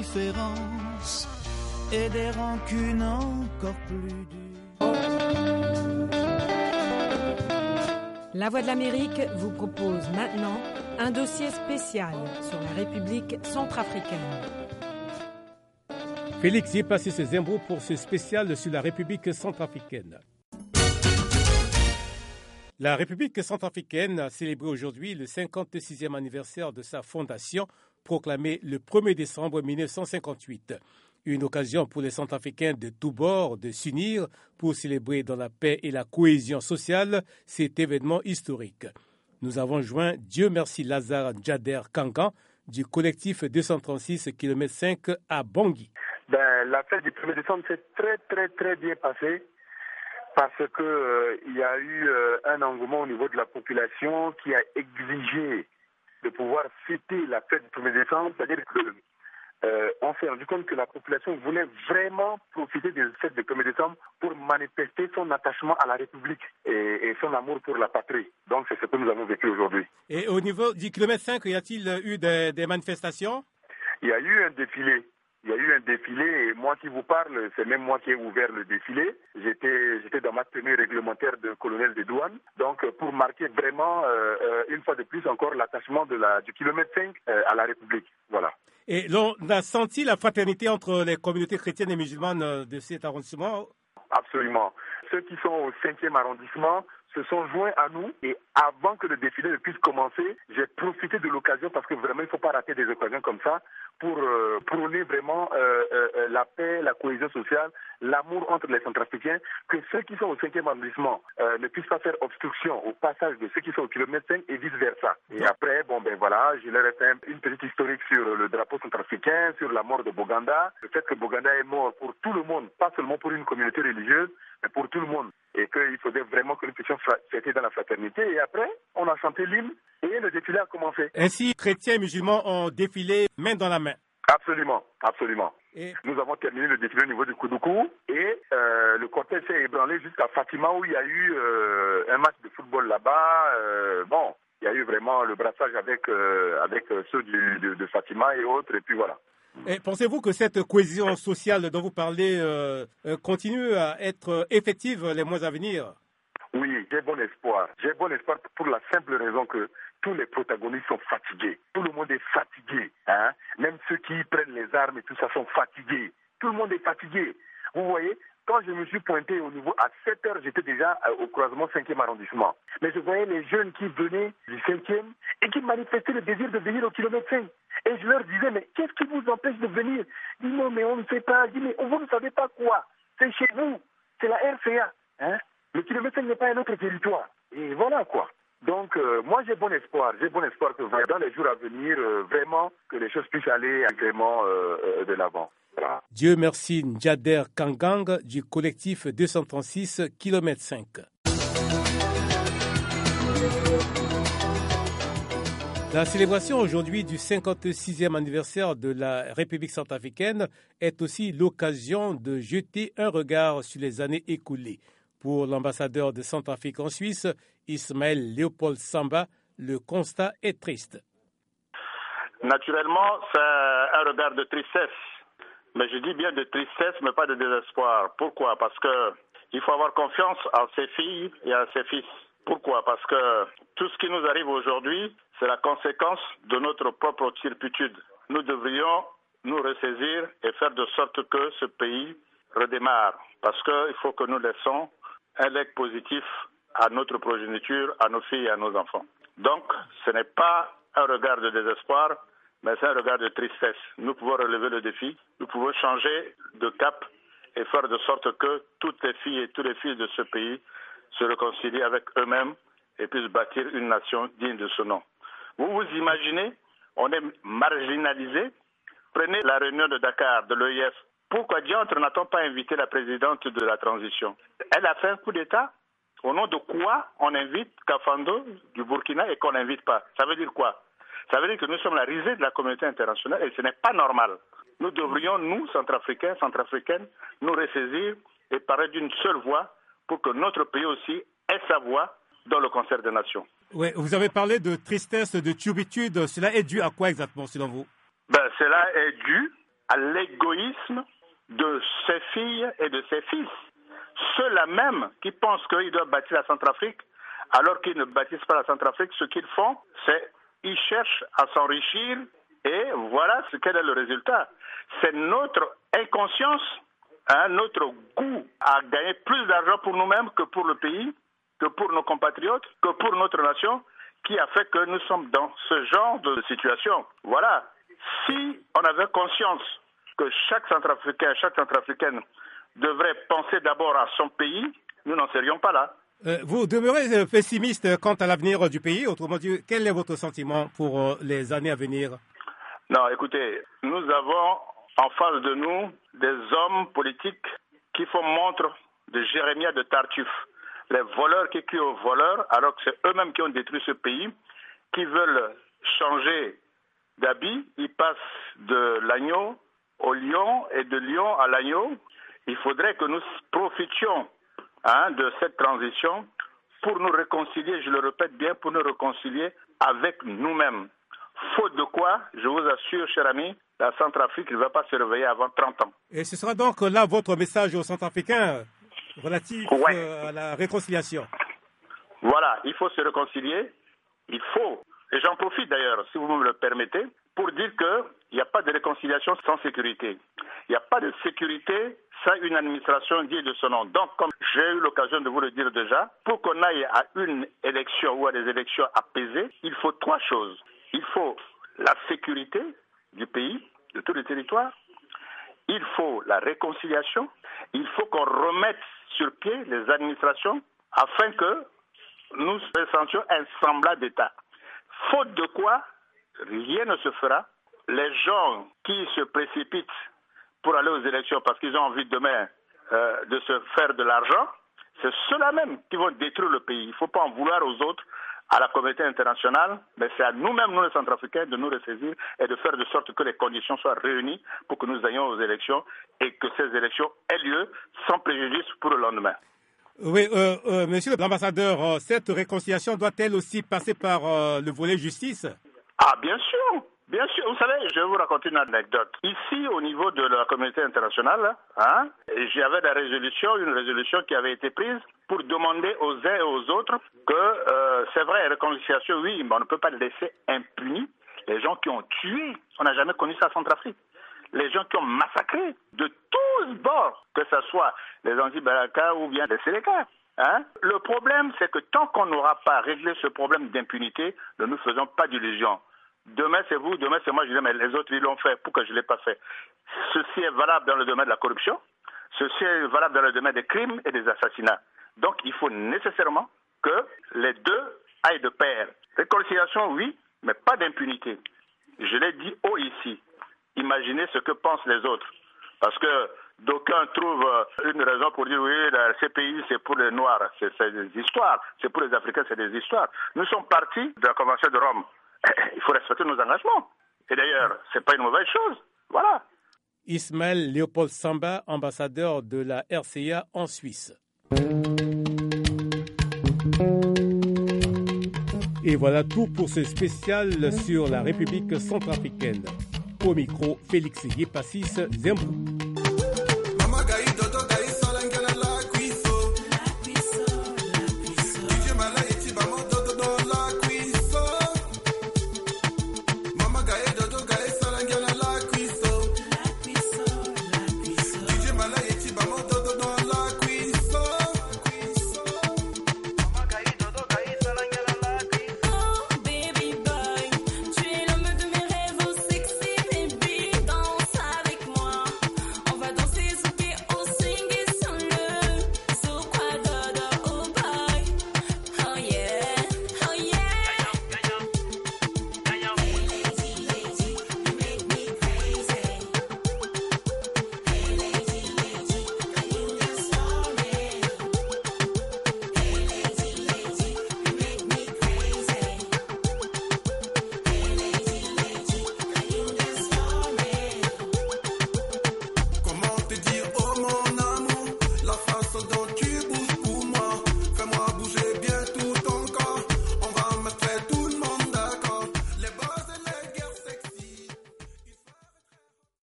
indifférence et des rancunes encore plus dures. La Voix de l'Amérique vous propose maintenant un dossier spécial sur la République centrafricaine. Félix y est passé ses Zembrou pour ce spécial sur la République centrafricaine. La République centrafricaine a célébré aujourd'hui le 56e anniversaire de sa fondation, proclamée le 1er décembre 1958. Une occasion pour les Centrafricains de tous bords de s'unir pour célébrer dans la paix et la cohésion sociale cet événement historique. Nous avons joint Dieu merci Lazare Ndjader Kangan du collectif 236 km5 à Bangui. La fête du 1er décembre s'est très bien passée parce que il y a eu un engouement au niveau de la population qui a exigé de pouvoir fêter la fête du 1er décembre, c'est-à-dire que on s'est rendu compte que la population voulait vraiment profiter de cette fête du 1er décembre pour manifester son attachement à la République et son amour pour la patrie. Donc c'est ce que nous avons vécu aujourd'hui. Et au niveau du kilomètre 5, y a-t-il eu des manifestations? Il y a eu un défilé. Et moi qui vous parle, c'est même moi qui ai ouvert le défilé. J'étais dans ma tenue réglementaire de colonel de douane. Donc pour marquer vraiment une fois de plus encore l'attachement du kilomètre 5 à la République. Voilà. Et l'on a senti la fraternité entre les communautés chrétiennes et musulmanes de cet arrondissement? Absolument. Ceux qui sont au 5e arrondissement se sont joints à nous et avant que le défilé ne puisse commencer, j'ai profité de l'occasion parce que vraiment il ne faut pas rater des occasions comme ça pour prôner vraiment la paix, la cohésion sociale, l'amour entre les Centrafricains, que ceux qui sont au 5e arrondissement ne puissent pas faire obstruction au passage de ceux qui sont au kilomètre 5 et vice-versa. Et après, je leur ai fait une petite historique sur le drapeau centrafricain, sur la mort de Boganda, le fait que Boganda est mort pour tout le monde, pas seulement pour une communauté religieuse, mais pour tout le monde. Et qu'il faudrait vraiment que nous puissions fêter dans la fraternité. Et après, on a chanté l'hymne et le défilé a commencé. Ainsi, chrétiens et musulmans ont défilé main dans la main. Absolument. Et nous avons terminé le défilé au niveau du Koudoukou et le cortège s'est ébranlé jusqu'à Fatima où il y a eu un match de football là-bas. Il y a eu vraiment le brassage avec ceux de Fatima et autres. Et puis voilà. Et pensez-vous que cette cohésion sociale dont vous parlez continue à être effective les mois à venir? Oui, j'ai bon espoir. J'ai bon espoir pour la simple raison que tous les protagonistes sont fatigués. Tout le monde est fatigué. Même ceux qui prennent les armes et tout ça sont fatigués. Tout le monde est fatigué. Vous voyez, quand je me suis pointé au niveau à 7 heures, j'étais déjà au croisement 5e arrondissement. Mais je voyais les jeunes qui venaient du 5e et qui manifestaient le désir de venir au kilomètre 5. Et je leur disais, mais qu'est-ce qui vous empêche de venir? Ils disent, non, mais on ne sait pas. Je dis, mais vous ne savez pas quoi? C'est chez vous. C'est la RCA. Le kilomètre 5 n'est pas un autre territoire. Et voilà quoi. Donc, moi, j'ai bon espoir. J'ai bon espoir que dans les jours à venir, vraiment, que les choses puissent aller vraiment de l'avant. Voilà. Dieu merci Ndjader Kangang du collectif 236 km 5. La célébration aujourd'hui du 56e anniversaire de la République centrafricaine est aussi l'occasion de jeter un regard sur les années écoulées. Pour l'ambassadeur de Centrafrique en Suisse, Ismaël Léopold Samba, le constat est triste. Naturellement, c'est un regard de tristesse. Mais je dis bien de tristesse, mais pas de désespoir. Pourquoi? Parce qu'il faut avoir confiance en ses filles et en ses fils. Pourquoi? Parce que tout ce qui nous arrive aujourd'hui, c'est la conséquence de notre propre turpitude. Nous devrions nous ressaisir et faire de sorte que ce pays redémarre. Parce qu'il faut que nous laissons un legs positif à notre progéniture, à nos filles et à nos enfants. Donc, ce n'est pas un regard de désespoir, mais c'est un regard de tristesse. Nous pouvons relever le défi, nous pouvons changer de cap et faire de sorte que toutes les filles et tous les fils de ce pays se réconcilient avec eux-mêmes et puissent bâtir une nation digne de ce nom. Vous vous imaginez, on est marginalisé. Prenez la réunion de Dakar, de l'OIF. Pourquoi diantre n'a-t-on pas invité la présidente de la transition? Elle a fait un coup d'État. Au nom de quoi on invite Kafando du Burkina et qu'on n'invite pas? Ça veut dire quoi? Ça veut dire que nous sommes la risée de la communauté internationale et ce n'est pas normal. Nous devrions, nous, Centrafricains, Centrafricaines, nous ressaisir et parler d'une seule voix pour que notre pays aussi ait sa voix dans le concert des nations. Oui, vous avez parlé de tristesse, de turpitude. Cela est dû à quoi exactement, selon vous? Cela est dû à l'égoïsme de ses filles et de ses fils. Ceux-là même qui pensent qu'ils doivent bâtir la Centrafrique, alors qu'ils ne bâtissent pas la Centrafrique, ce qu'ils font, c'est qu'ils cherchent à s'enrichir et voilà quel est le résultat. C'est notre inconscience, notre goût à gagner plus d'argent pour nous-mêmes que pour le pays, que pour nos compatriotes, que pour notre nation, qui a fait que nous sommes dans ce genre de situation. Voilà. Si on avait conscience que chaque Centrafricain, chaque Centrafricaine devrait penser d'abord à son pays, nous n'en serions pas là. Vous demeurez pessimiste quant à l'avenir du pays. Autrement dit, quel est votre sentiment pour les années à venir? Non, écoutez, nous avons en face de nous des hommes politiques qui font montre de Jérémie de Tartuffe. Les voleurs qui crient aux voleurs, alors que c'est eux-mêmes qui ont détruit ce pays, qui veulent changer d'habit. Ils passent de l'agneau au lion et de lion à l'agneau. Il faudrait que nous profitions de cette transition pour nous réconcilier, je le répète bien, pour nous réconcilier avec nous-mêmes. Faute de quoi, je vous assure, cher ami, la Centrafrique ne va pas se réveiller avant 30 ans. Et ce sera donc là votre message aux Centrafricains relatif à la réconciliation. Voilà, il faut se réconcilier, il faut, et j'en profite d'ailleurs, si vous me le permettez, pour dire qu'il n'y a pas de réconciliation sans sécurité. Il n'y a pas de sécurité sans une administration digne de son nom. Donc, comme j'ai eu l'occasion de vous le dire déjà, pour qu'on aille à une élection ou à des élections apaisées, il faut 3 choses. Il faut la sécurité du pays, de tous les territoires. Il faut la réconciliation. Il faut qu'on remette sur pied les administrations afin que nous ressentions un semblant d'État. Faute de quoi, rien ne se fera. Les gens qui se précipitent pour aller aux élections parce qu'ils ont envie demain de se faire de l'argent, c'est ceux-là même qui vont détruire le pays. Il ne faut pas en vouloir aux autres, à la communauté internationale, mais c'est à nous-mêmes, nous les Centrafricains, de nous ressaisir et de faire de sorte que les conditions soient réunies pour que nous ayons aux élections et que ces élections aient lieu sans préjudice pour le lendemain. Oui, monsieur l'ambassadeur, cette réconciliation doit-elle aussi passer par le volet justice? Ah, bien sûr. Bien sûr, vous savez, je vais vous raconter une anecdote. Ici, au niveau de la communauté internationale, j'avais une résolution qui avait été prise pour demander aux uns et aux autres que, c'est vrai, réconciliation, oui, mais on ne peut pas laisser impunis les gens qui ont tué. On n'a jamais connu ça en Centrafrique. Les gens qui ont massacré de tous bords, que ce soit les anti-Balaka ou bien les Séléka. Le problème, c'est que tant qu'on n'aura pas réglé ce problème d'impunité, ne nous faisons pas d'illusions. Demain c'est vous, demain c'est moi, je dis mais les autres ils l'ont fait, pourquoi je ne l'ai pas fait? Ceci est valable dans le domaine de la corruption, ceci est valable dans le domaine des crimes et des assassinats. Donc il faut nécessairement que les deux aillent de pair. Réconciliation oui, mais pas d'impunité. Je l'ai dit haut ici. Imaginez ce que pensent les autres. Parce que d'aucuns trouvent une raison pour dire oui, ces pays c'est pour les Noirs, c'est des histoires, c'est pour les Africains, c'est des histoires. Nous sommes partis de la Convention de Rome. Il faut respecter nos engagements. Et d'ailleurs, ce n'est pas une mauvaise chose. Voilà. Ismaël Léopold Samba, ambassadeur de la RCA en Suisse. Et voilà tout pour ce spécial sur la République centrafricaine. Au micro, Félix Yepassis Zembou.